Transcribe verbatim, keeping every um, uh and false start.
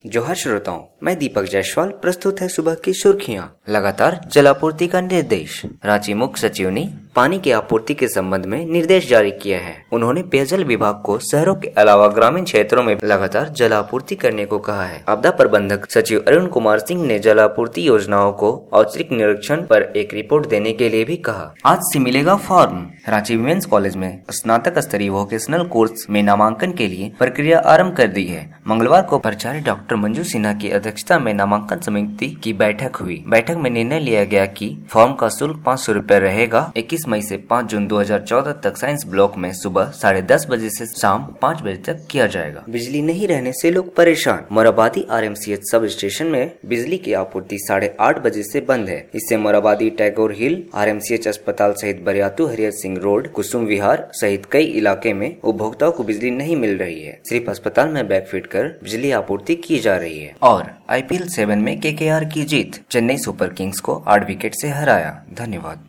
जोहार श्रोताओं, मैं दीपक जायसवाल। प्रस्तुत है सुबह की सुर्खियां। लगातार जलापूर्ति का निर्देश। रांची मुख्य सचिव ने पानी की आपूर्ति के संबंध में निर्देश जारी किया है। उन्होंने पेयजल विभाग को शहरों के अलावा ग्रामीण क्षेत्रों में लगातार जलापूर्ति करने को कहा है। आपदा प्रबंधक सचिव अरुण कुमार सिंह ने जलापूर्ति योजनाओं को औचक निरीक्षण पर एक रिपोर्ट देने के लिए भी कहा। आज से मिलेगा फॉर्म। रांची विमेंस कॉलेज में स्नातक स्तरीय वोकेशनल कोर्स में नामांकन के लिए प्रक्रिया आरंभ कर दी है। मंगलवार को प्राचार्य डॉक्टर मंजू सिन्हा की अध्यक्षता में नामांकन समिति की बैठक हुई। बैठक में निर्णय लिया गया कि फॉर्म का शुल्क पाँच सौ रूपए रहेगा। इक्कीस मई से पाँच जून दो हजार चौदह तक साइंस ब्लॉक में सुबह साढ़े दस बजे से शाम पाँच बजे तक किया जाएगा। बिजली नहीं रहने से लोग परेशान। मोराबादी आरएमसीएच सब स्टेशन में बिजली की आपूर्ति साढ़े आठ बजे से बंद है। इससे मोराबादी, टैगोर हिल, आरएमसीएच अस्पताल सहित बरियातू हरिहर सिंह रोड, कुसुम विहार सहित कई इलाके में उपभोक्ताओं को बिजली नहीं मिल रही है। सिर्फ अस्पताल में बैकफिट कर बिजली आपूर्ति की जा रही है। और आईपीएल सेवन में केकेआर की जीत। चेन्नई सुपर किंग्स को आठ विकेट से हराया। धन्यवाद।